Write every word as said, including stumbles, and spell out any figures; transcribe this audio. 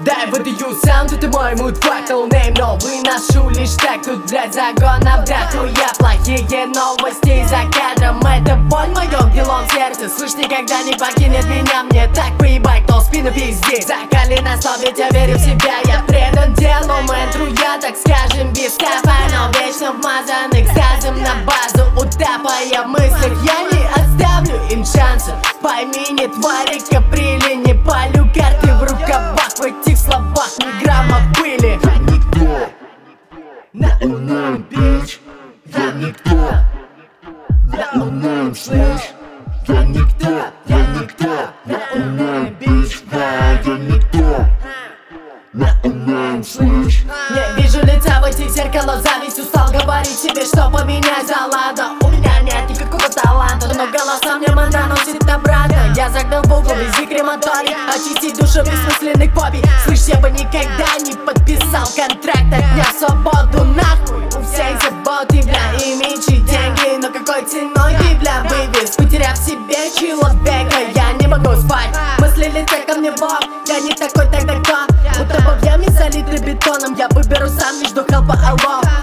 Да, я выдаю саунд, это мой муд, факт, ноунейм, но выношу лишь так. Тут, блядь, загон на вдохуя плохие новости за кадром. Это боль в моем белом сердце, слышь, никогда не покинет меня. Мне так поебать, кто в спину пиздит. Закали на стол, ведь я верю в себя. Я предан делу, ментру, я, так скажем, без капа, но вечно вмазан экстазом на базу утапая в мыслях. Я не оставлю им шанса. Пойми, не твари каприли, не палю карты в рукавах. В этих словах ни грамма пыли. Я никто, ноунейм, бич. Я никто, ноунейм, слышь. Я никто, я никто, ноунейм, бич. Да, я никто, ноунейм, слышь. Не вижу лица в этих зеркалах, зависть устал говорить себе, что поменять за ладно. У меня нет никакого таланта, но голоса мне мана носит обратно. Я загнал в угол вези крематорий, очистить душу бессмысленных фобий. Слышь, я бы никогда не подписал контракт от дня свободу нахуй. У всех заботы, бля, имидж и деньги, но какой ценой ты, бля, вывез? Потеряв в себе человека, я не могу спать. Мысли летят ко мне в бок, я не такой тогда кто. Будто бы в яме залиты бетоном, я выберу сам между хелпа и лов.